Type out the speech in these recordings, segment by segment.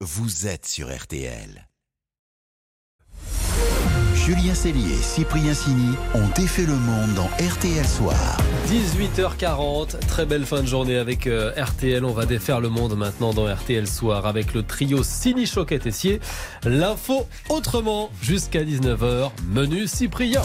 vous êtes sur RTL. Julien Cellier et Cyprien Sini ont défait le monde dans RTL Soir. 18h40, très belle fin de journée avec RTL. On va défaire le monde maintenant dans RTL Soir avec le trio Sini, Choquette et Sier. L'info autrement jusqu'à 19h. Menu Cyprien.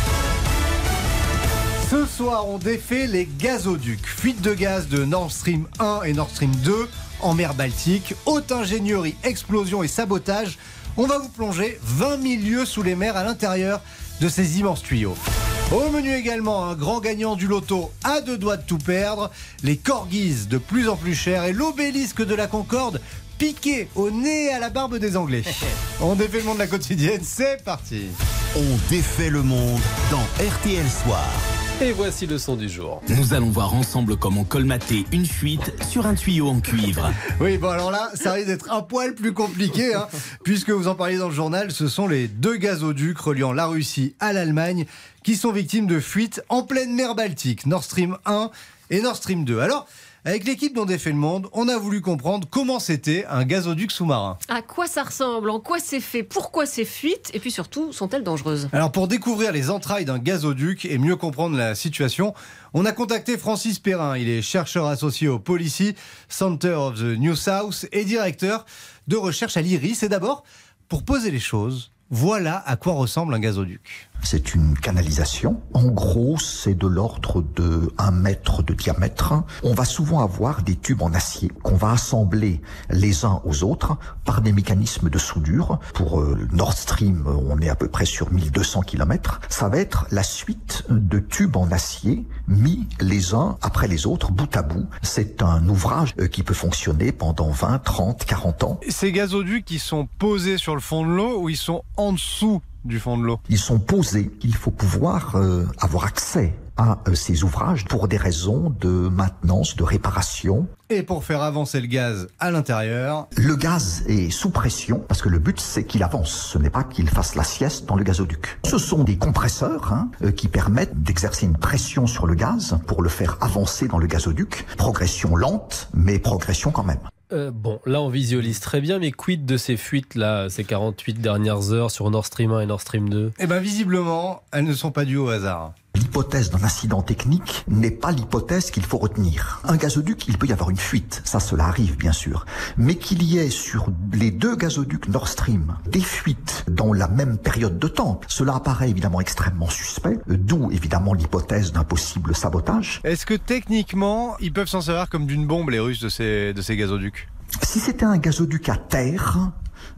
Ce soir, on défait les gazoducs. Fuite de gaz de Nord Stream 1 et Nord Stream 2 en mer Baltique. Haute ingénierie, explosion et sabotage. On va vous plonger 20 000 lieues sous les mers à l'intérieur de ces immenses tuyaux. Au menu également, un grand gagnant du loto à deux doigts de tout perdre, les corgis de plus en plus chers et l'obélisque de la Concorde piqué au nez et à la barbe des Anglais. On défait le monde de la quotidienne, c'est parti. On défait le monde dans RTL Soir. Et voici le son du jour. Nous allons voir ensemble comment colmater une fuite sur un tuyau en cuivre. Oui, bon alors là, ça risque d'être un poil plus compliqué, puisque vous en parliez dans le journal, ce sont les deux gazoducs reliant la Russie à l'Allemagne qui sont victimes de fuites en pleine mer Baltique, Nord Stream 1 et Nord Stream 2. Alors, avec l'équipe dont défait le monde, on a voulu comprendre comment c'était un gazoduc sous-marin. À quoi ça ressemble, en quoi c'est fait, pourquoi ces fuites, et puis surtout, sont-elles dangereuses? Alors pour découvrir les entrailles d'un gazoduc et mieux comprendre la situation, on a contacté Francis Perrin. Il est chercheur associé au Policy Center of the New South et directeur de recherche à l'IRIS. Et d'abord, pour poser les choses, voilà à quoi ressemble un gazoduc. C'est une canalisation. En gros, c'est de l'ordre de 1 mètre de diamètre. On va souvent avoir des tubes en acier qu'on va assembler les uns aux autres par des mécanismes de soudure. Pour Nord Stream, on est à peu près sur 1200 km. Ça va être la suite de tubes en acier mis les uns après les autres, bout à bout. C'est un ouvrage qui peut fonctionner pendant 20, 30, 40 ans. Ces gazoducs, ils sont posés sur le fond de l'eau ou ils sont en dessous du fond de l'eau? Ils sont posés. Il faut pouvoir avoir accès à ces ouvrages pour des raisons de maintenance, de réparation. Et pour faire avancer le gaz à l'intérieur? Le gaz est sous pression parce que le but c'est qu'il avance, ce n'est pas qu'il fasse la sieste dans le gazoduc. Ce sont des compresseurs qui permettent d'exercer une pression sur le gaz pour le faire avancer dans le gazoduc. Progression lente, mais progression quand même. Bon, là on visualise très bien, mais quid de ces fuites-là, ces 48 dernières heures sur Nord Stream 1 et Nord Stream 2? Eh bien visiblement, elles ne sont pas dues au hasard. L'hypothèse d'un incident technique n'est pas l'hypothèse qu'il faut retenir. Un gazoduc, il peut y avoir une fuite, ça cela arrive bien sûr, mais qu'il y ait sur les deux gazoducs Nord Stream des fuites dans la même période de temps, cela apparaît évidemment extrêmement suspect, d'où évidemment l'hypothèse d'un possible sabotage. Est-ce que techniquement, ils peuvent s'en servir comme d'une bombe, les Russes, de ces gazoducs? Si c'était un gazoduc à terre,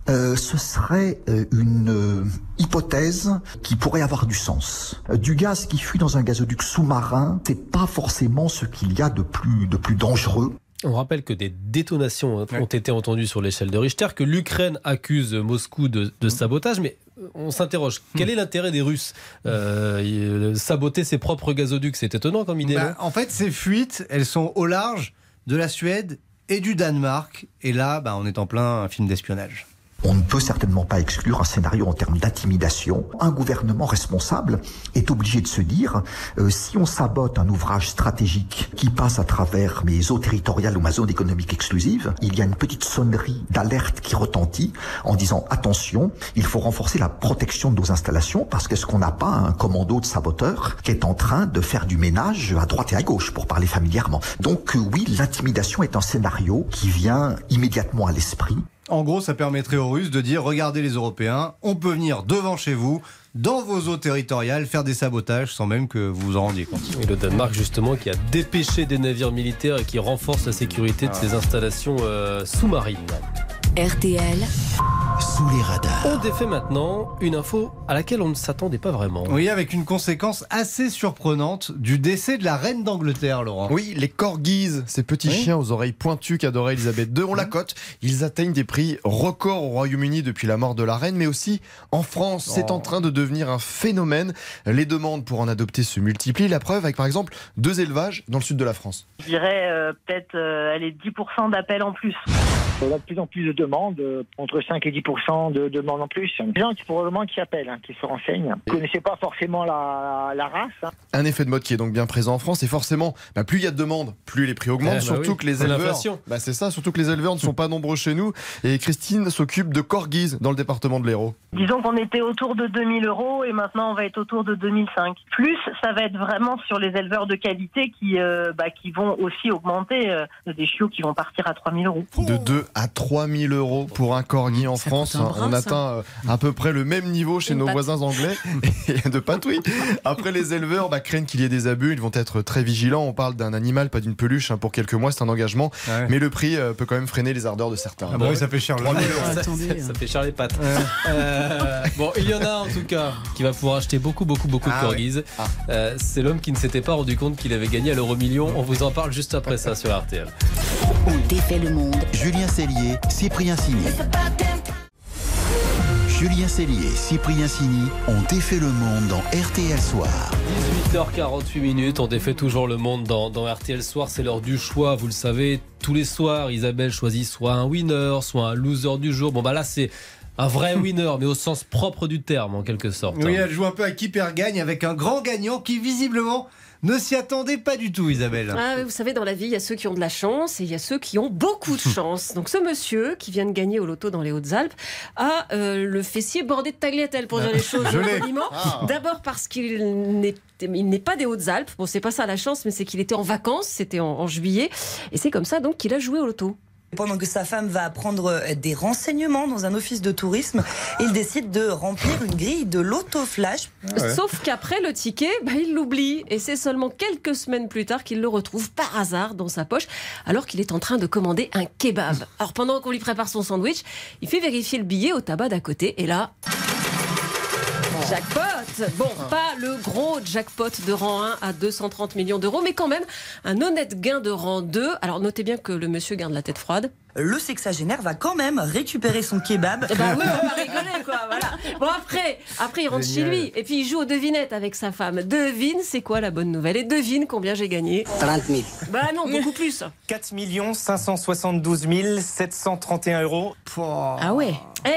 ce serait une hypothèse qui pourrait avoir du sens. Du gaz qui fuit dans un gazoduc sous-marin, c'est pas forcément ce qu'il y a de plus dangereux. On rappelle que des détonations ont été entendues sur l'échelle de Richter, que l'Ukraine accuse Moscou de sabotage, mais on s'interroge. Quel est l'intérêt des Russes saboter ses propres gazoducs? C'est étonnant comme idée. En fait, ces fuites, elles sont au large de la Suède et du Danemark. Et là, on est en plein film d'espionnage. On ne peut certainement pas exclure un scénario en termes d'intimidation. Un gouvernement responsable est obligé de se dire si on sabote un ouvrage stratégique qui passe à travers mes eaux territoriales ou ma zone économique exclusive, il y a une petite sonnerie d'alerte qui retentit en disant attention, il faut renforcer la protection de nos installations parce qu'est-ce qu'on n'a pas un commando de saboteurs qui est en train de faire du ménage à droite et à gauche pour parler familièrement. Donc oui, l'intimidation est un scénario qui vient immédiatement à l'esprit. En gros, ça permettrait aux Russes de dire « Regardez les Européens, on peut venir devant chez vous, dans vos eaux territoriales, faire des sabotages sans même que vous vous en rendiez compte. » Et le Danemark, justement, qui a dépêché des navires militaires et qui renforce la sécurité de ses installations sous-marines. RTL. Sous les radars. On défait maintenant une info à laquelle on ne s'attendait pas vraiment. Oui, avec une conséquence assez surprenante du décès de la reine d'Angleterre, Laurent. Oui, les corgis, ces petits chiens aux oreilles pointues qu'adorait Elisabeth II, on la cote. Ils atteignent des prix records au Royaume-Uni depuis la mort de la reine, mais aussi en France. C'est en train de devenir un phénomène. Les demandes pour en adopter se multiplient. La preuve avec, par exemple, 2 élevages dans le sud de la France. Je dirais peut-être 10% d'appels en plus. On a de plus en plus de demandes, entre 5 et 10% 100% de demandes en plus. Les gens probablement qui appellent, qui se renseignent. Vous ne connaissez pas forcément la race. Un effet de mode qui est donc bien présent en France et forcément, plus il y a de demandes, plus les prix augmentent. Surtout que les éleveurs, c'est ça, surtout que les éleveurs ne sont pas nombreux chez nous. Et Christine s'occupe de corgis dans le département de l'Hérault. Disons qu'on était autour de 2000 € et maintenant on va être autour de 2005. Plus, ça va être vraiment sur les éleveurs de qualité qui vont aussi augmenter des chiots qui vont partir à 3000 €. De 2 à 3000 € pour un corgi en France. On atteint à peu près le même niveau chez nos voisins anglais et de patouille. Après, les éleveurs craignent qu'il y ait des abus. Ils vont être très vigilants. On parle d'un animal, pas d'une peluche. Pour quelques mois, c'est un engagement. Ouais. Mais le prix peut quand même freiner les ardeurs de certains. Ah oui, ça fait cher. Ça fait cher les pattes. Bon, il y en a en tout cas qui va pouvoir acheter beaucoup de corgis. C'est l'homme qui ne s'était pas rendu compte qu'il avait gagné à l'euro-million. On vous en parle juste après ça sur RTL. On défait le monde. Julien Cellier, Cyprien Sini. Julien Cellier et Cyprien Sini ont défait le monde dans RTL Soir. 18h48, on défait toujours le monde dans RTL Soir. C'est l'heure du choix, vous le savez. Tous les soirs, Isabelle choisit soit un winner, soit un loser du jour. Bon, là, c'est un vrai winner, mais au sens propre du terme, en quelque sorte. Oui, elle joue un peu à qui perd gagne avec un grand gagnant qui, visiblement, ne s'y attendait pas du tout, Isabelle. Vous savez, dans la vie, il y a ceux qui ont de la chance et il y a ceux qui ont beaucoup de chance. Donc ce monsieur qui vient de gagner au loto dans les Hautes-Alpes a le fessier bordé de tagliatelles, pour dire les choses poliment. D'abord parce qu'il n'est pas des Hautes-Alpes. Bon, c'est pas ça la chance, mais c'est qu'il était en vacances, c'était en juillet. Et c'est comme ça donc qu'il a joué au loto. Pendant que sa femme va prendre des renseignements dans un office de tourisme, il décide de remplir une grille de loto-flash. Sauf qu'après le ticket, il l'oublie. Et c'est seulement quelques semaines plus tard qu'il le retrouve par hasard dans sa poche, alors qu'il est en train de commander un kebab. Alors pendant qu'on lui prépare son sandwich, il fait vérifier le billet au tabac d'à côté. Et là... jackpot! Bon, pas le gros jackpot de rang 1 à 230 millions d'euros, mais quand même un honnête gain de rang 2. Alors notez bien que le monsieur garde la tête froide. Le sexagénaire va quand même récupérer son kebab. Oui, on va rigoler, quoi, voilà. Bon, après il rentre chez lui et puis il joue aux devinettes avec sa femme. Devine, c'est quoi la bonne nouvelle? Et devine combien j'ai gagné? 30 000. Non, beaucoup plus. 4 572 731 €. Ah ouais.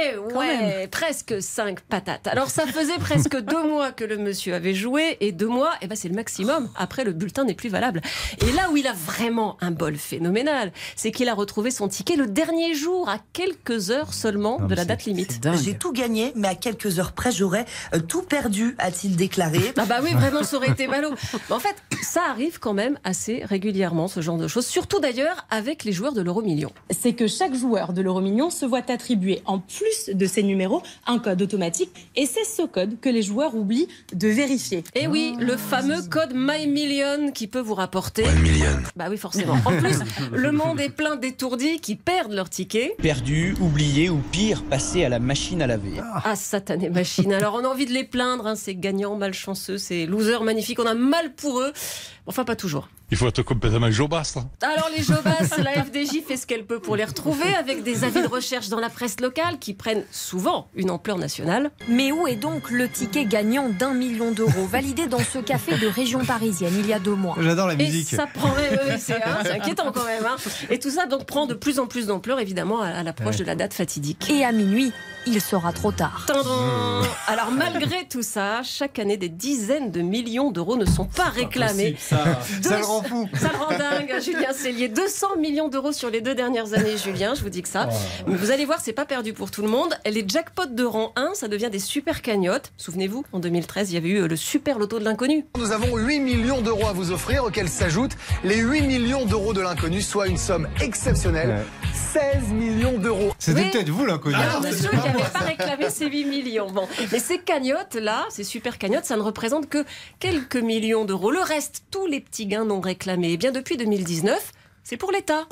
Presque 5 patates. Alors ça faisait presque 2 mois que le monsieur avait joué et 2 mois, c'est le maximum. Après, le bulletin n'est plus valable. Et là où il a vraiment un bol phénoménal, c'est qu'il a retrouvé son ticket le dernier jour, à quelques heures seulement de la date limite. J'ai tout gagné, mais à quelques heures près, j'aurais tout perdu, a-t-il déclaré. Oui, vraiment, ça aurait été ballot. En fait, ça arrive quand même assez régulièrement, ce genre de choses, surtout d'ailleurs avec les joueurs de l'euro-million. C'est que chaque joueur de l'euro-million se voit attribuer, en plus de ses numéros, un code automatique, et c'est ce code que les joueurs oublient de vérifier. Et oui, le fameux code My Million qui peut vous rapporter... My Million. Oui, forcément. En plus, le monde est plein d'étourdis qui perdent leur ticket. Perdu, oublié ou pire, passé à la machine à laver. Satanée machine. Alors on a envie de les plaindre, ces gagnants malchanceux, ces losers magnifiques, on a mal pour eux. Enfin, pas toujours. Il faut être complètement jobasse. Alors les jobasses, la FDJ fait ce qu'elle peut pour les retrouver avec des avis de recherche dans la presse locale qui prennent souvent une ampleur nationale. Mais où est donc le ticket gagnant d'1 million d'euros validé dans ce café de région parisienne il y a 2 mois? J'adore la musique. Et ça prend, c'est inquiétant quand même. Et tout ça donc prend de plus en plus d'ampleur évidemment à l'approche de la date fatidique. Et à minuit, il sera trop tard. Alors malgré tout ça, chaque année des dizaines de millions d'euros ne sont pas réclamés. Ça le rend fou. Ça le rend dingue, Julien Cellier. 200 millions d'euros sur les 2 dernières années, Julien, je vous dis que ça. Mais vous allez voir, c'est pas perdu pour tout le monde. Les jackpots de rang 1, ça devient des super cagnottes. Souvenez-vous, en 2013, il y avait eu le super loto de l'inconnu. Nous avons 8 millions d'euros à vous offrir, auxquels s'ajoutent les 8 millions d'euros de l'inconnu, soit une somme exceptionnelle. 16 millions d'euros. C'était peut-être vous l'inconnu. Alors, monsieur qui n'avait pas réclamé ces 8 millions. Bon, mais ces cagnottes-là, ces super cagnottes, ça ne représente que quelques millions d'euros. Le reste, tous les petits gains non réclamés. Et bien depuis 2019, c'est pour l'État.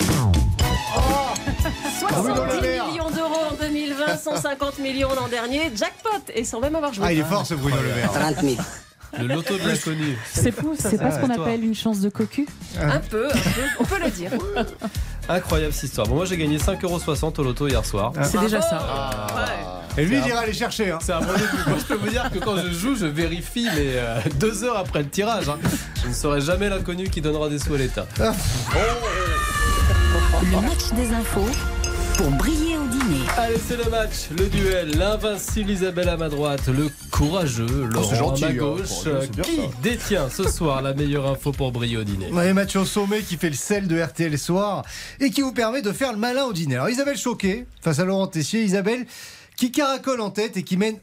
70 millions d'euros en 2020, 150 millions l'an dernier. Jackpot. Et sans même avoir joué. Il est fort ce Bruno Le Maire. 30 000. Le loto de l'inconnu. C'est fou, c'est pas ce qu'on appelle une chance de cocu? Un peu, on peut le dire. Incroyable cette histoire. Bon, moi j'ai gagné 5,60 € au loto hier soir. C'est déjà ça. Et lui il ira les chercher. C'est un bon début. Moi je peux vous dire que quand je joue, je vérifie, mais 2 heures après le tirage. Je ne saurai jamais l'inconnu qui donnera des sous à l'État. Le match des infos pour briller au Dîner. Allez, c'est le match, le duel. L'invincible Isabelle à ma droite, le courageux Laurent à ma gauche. Qui détient ce soir la meilleure info pour briller au dîner? Un match au sommet qui fait le sel de RTL Soir et qui vous permet de faire le malin au dîner. Alors Isabelle Choquet face à Laurent Tessier. Isabelle qui caracole en tête et qui mène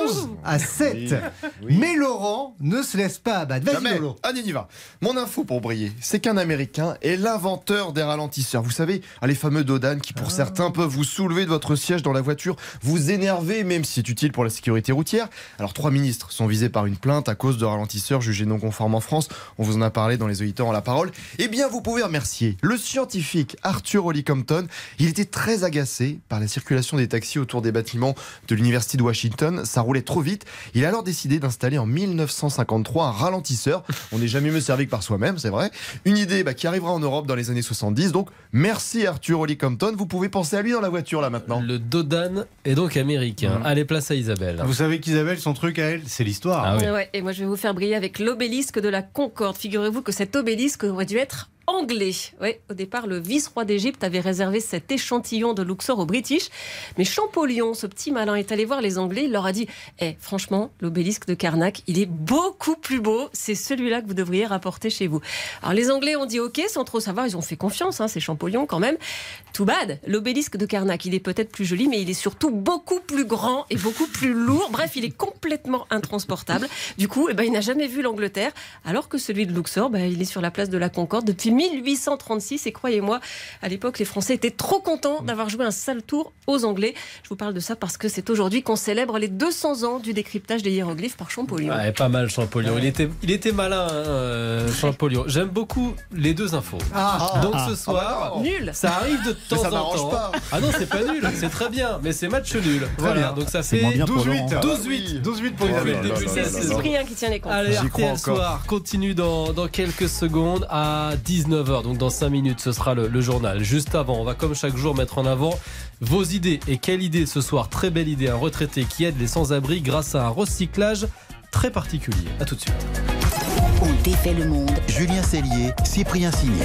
11-7. Oui. Mais Laurent ne se laisse pas abattre. Vas-y Lolo. Allez, on y va. Mon info pour briller, c'est qu'un Américain est l'inventeur des ralentisseurs. Vous savez, les fameux Dodan qui pour certains peuvent vous soulever de votre siège dans la voiture, vous énerver même si c'est utile pour la sécurité routière. Alors 3 ministres sont visés par une plainte à cause de ralentisseurs jugés non conformes en France. On vous en a parlé dans Les Auditeurs ont la parole. Eh bien, vous pouvez remercier le scientifique Arthur Holly-Compton. Il était très agacé par la circulation des taxis autour des bâtiments de l'université de Washington. Ça roulait trop vite. Il a alors décidé d'installer en 1953 un ralentisseur. On n'est jamais mieux servi que par soi-même, c'est vrai. Une idée qui arrivera en Europe dans les années 70. Donc, merci Arthur Holly-Compton. Vous pouvez penser à lui dans la voiture là maintenant. Le Dodan est donc américain. Allez, place à Isabelle. Vous savez qu'Isabelle, son truc à elle, c'est l'histoire. Ah oui. Ouais, et moi, je vais vous faire briller avec l'obélisque de la Concorde. Figurez-vous que cet obélisque aurait dû être anglais. Oui, au départ, le vice-roi d'Égypte avait réservé cet échantillon de Luxor aux British. Mais Champollion, ce petit malin, est allé voir les Anglais. Il leur a dit franchement, l'obélisque de Karnak, il est beaucoup plus beau. C'est celui-là que vous devriez rapporter chez vous. Alors, les Anglais ont dit OK, sans trop savoir. Ils ont fait confiance, c'est Champollion quand même. Too bad. L'obélisque de Karnak, il est peut-être plus joli, mais il est surtout beaucoup plus grand et beaucoup plus lourd. Bref, il est complètement intransportable. Du coup, il n'a jamais vu l'Angleterre. Alors que celui de Luxor, il est sur la place de la Concorde depuis 1836 et croyez-moi, à l'époque, les Français étaient trop contents d'avoir joué un sale tour aux Anglais. Je vous parle de ça parce que c'est aujourd'hui qu'on célèbre les 200 ans du décryptage des hiéroglyphes par Champollion. Ouais, pas mal Champollion. Il était malin, Champollion. J'aime beaucoup les deux infos. Donc ce soir, nul. Ça arrive de temps en temps. Pas. Ah non, c'est pas nul, c'est très bien, mais c'est match nul. Voilà, donc ça fait 12-8 pour Isabelle. C'est Cyprien qui tient les comptes. Allez, RTL Soir continue dans quelques secondes à 19h, donc dans 5 minutes ce sera le journal. Juste avant, on va comme chaque jour mettre en avant vos idées. Et quelle idée ce soir? Très belle idée, un retraité qui aide les sans-abri grâce à un recyclage très particulier. A tout de suite. On défait le monde. Julien Cellier, Cyprien Signé.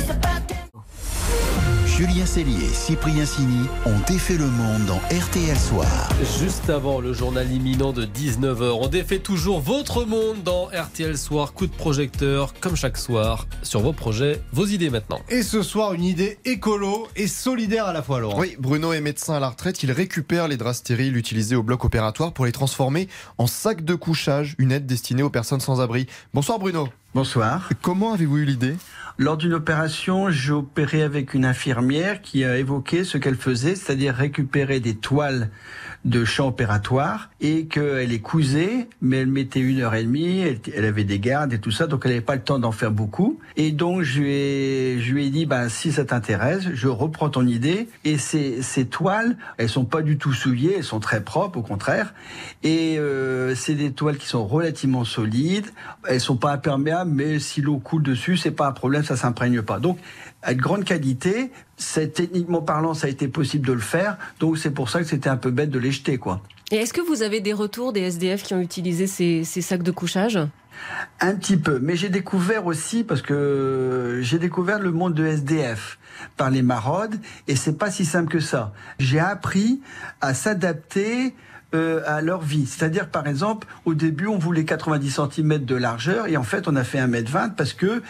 Julien Cellier et Cyprien Signy ont défait le monde dans RTL Soir. Juste avant le journal imminent de 19h, on défait toujours votre monde dans RTL Soir. Coup de projecteur, comme chaque soir, sur vos projets, vos idées maintenant. Et ce soir, une idée écolo et solidaire à la fois, Laurent. Oui, Bruno est médecin à la retraite. Il récupère les draps stériles utilisés au bloc opératoire pour les transformer en sacs de couchage, une aide destinée aux personnes sans abri. Bonsoir Bruno. Bonsoir. Comment avez-vous eu l'idée ? Lors d'une opération, j'ai opéré avec une infirmière qui a évoqué ce qu'elle faisait, c'est-à-dire récupérer des toiles de champ opératoire et qu'elle les cousait, mais elle mettait 1h30, elle avait des gardes et tout ça, donc elle n'avait pas le temps d'en faire beaucoup. Et donc je lui ai dit, si ça t'intéresse, je reprends ton idée. Et ces toiles, elles sont pas du tout souillées, elles sont très propres, au contraire. Et c'est des toiles qui sont relativement solides, elles sont pas imperméables, mais si l'eau coule dessus, c'est pas un problème, ça s'imprègne pas. Donc, à de grande qualité, techniquement parlant, ça a été possible de le faire, donc c'est pour ça que c'était un peu bête de les jeter, quoi. Et est-ce que vous avez des retours des SDF qui ont utilisé ces sacs de couchage ? Un petit peu, mais j'ai découvert aussi, parce que j'ai découvert le monde de SDF par les maraudes, et c'est pas si simple que ça. J'ai appris à s'adapter à leur vie. C'est-à-dire, par exemple, au début, on voulait 90 cm de largeur, et en fait, on a fait 1m20 parce que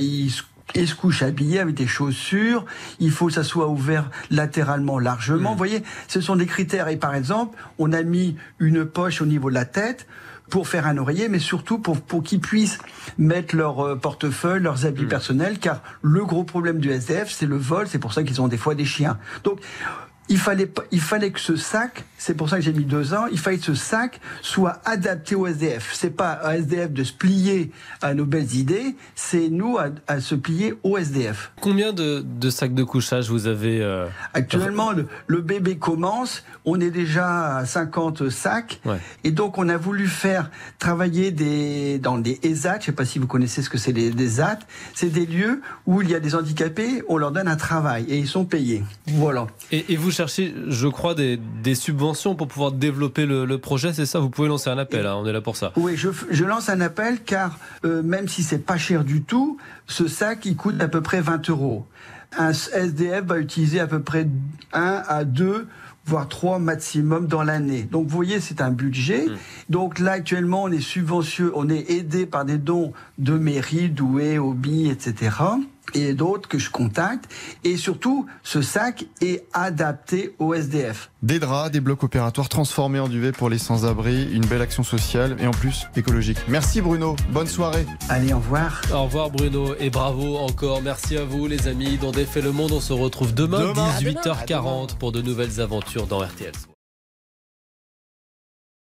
ils se couchent habillés avec des chaussures, il faut que ça soit ouvert latéralement largement. Vous voyez, ce sont des critères. Et par exemple, on a mis une poche au niveau de la tête pour faire un oreiller, mais surtout pour qu'ils puissent mettre leur portefeuille, leurs habits personnels, car le gros problème du SDF, c'est le vol, c'est pour ça qu'ils ont des fois des chiens. Donc, il fallait que ce sac, c'est pour ça que j'ai mis 2 ans, il fallait que ce sac soit adapté au SDF. C'est pas à SDF de se plier à nos belles idées, c'est nous à se plier au SDF. Combien de sacs de couchage vous avez Actuellement, le bébé commence, on est déjà à 50 sacs, et donc on a voulu faire travailler dans des ESAT, je sais pas si vous connaissez ce que c'est les ESAT, c'est des lieux où il y a des handicapés, on leur donne un travail, et ils sont payés. Voilà. Et vous cherchez, je crois, des subventions pour pouvoir développer le projet, c'est ça? Vous pouvez lancer un appel, on est là pour ça. Oui, je lance un appel car même si c'est pas cher du tout, ce sac il coûte à peu près 20 €. Un SDF va utiliser à peu près 1 à 2, voire 3 maximum dans l'année. Donc vous voyez, c'est un budget. Donc là, actuellement, on est aidé par des dons de mairie, Douai, Obi, etc. et d'autres que je contacte. Et surtout, ce sac est adapté au SDF. Des draps, des blocs opératoires transformés en duvet pour les sans-abri, une belle action sociale et en plus écologique. Merci Bruno, bonne soirée. Allez, au revoir. Au revoir Bruno et bravo encore. Merci à vous les amis. Dans Défait le Monde, on se retrouve demain 18h40 pour de nouvelles aventures dans RTL.